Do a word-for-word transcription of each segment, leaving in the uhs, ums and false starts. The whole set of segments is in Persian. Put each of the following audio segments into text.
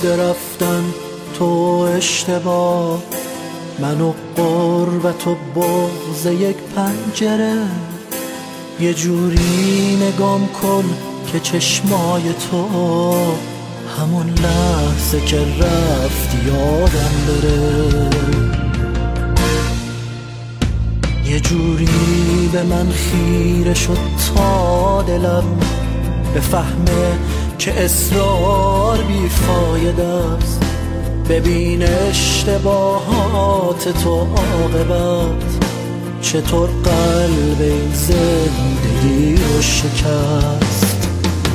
رفتن تو اشتباه، من و غربت و بغض یک پنجره. یه جوری نگام کن که چشمای تو همون لحظه که رفتی یادم بره. یه جوری به من خیره شد تا دلم بفهمه که اصرار بیفایده است. ببین اشتباهات تو عاقبت چطور قلب این زندگی رو شکست.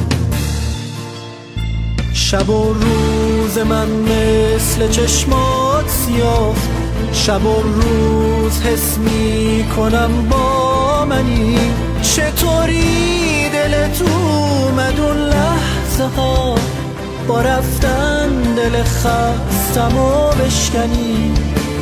شب و روز من مثل چشمات سیاه، شب و روز حس می کنم با منی. چطوری دلت اومد اون لحظه ها با رفتن دل خستم و بشکنی.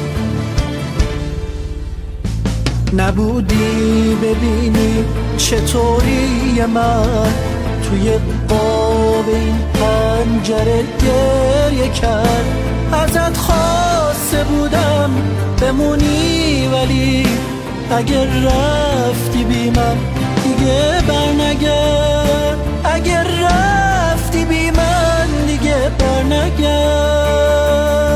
نبودی ببینی چطوری من توی قاب این پنجره گریه کرد. ازت خواسته بودم بمونی ولی اگر رفتی بی من دیگه برنگرد. اگر رفتی بی من دیگه برنگرد.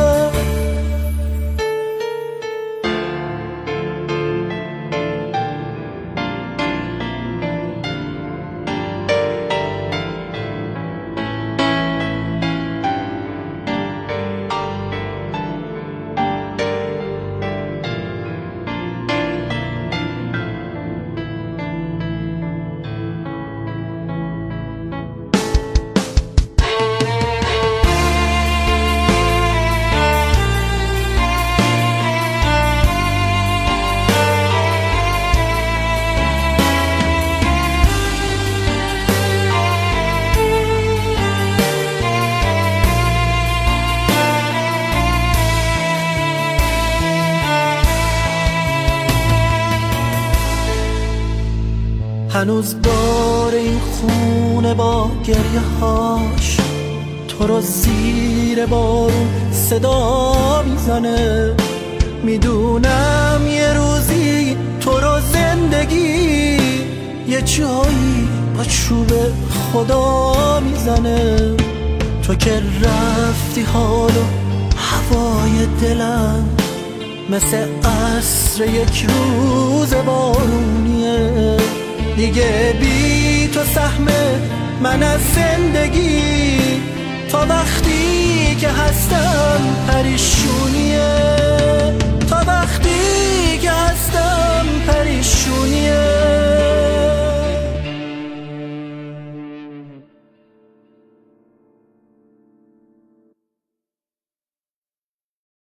هنوز بار این خونه با گریه هاش تو رو زیر بارون صدا میزنه. میدونم یه روزی تو رو زندگی یه جایی با چوب خدا میزنه. تو که رفتی حال و هوای دلم مثل عصر یک روز بارونیه. دیگه بی تو سهم من از زندگی تا وقتی که هستم پریشونیه.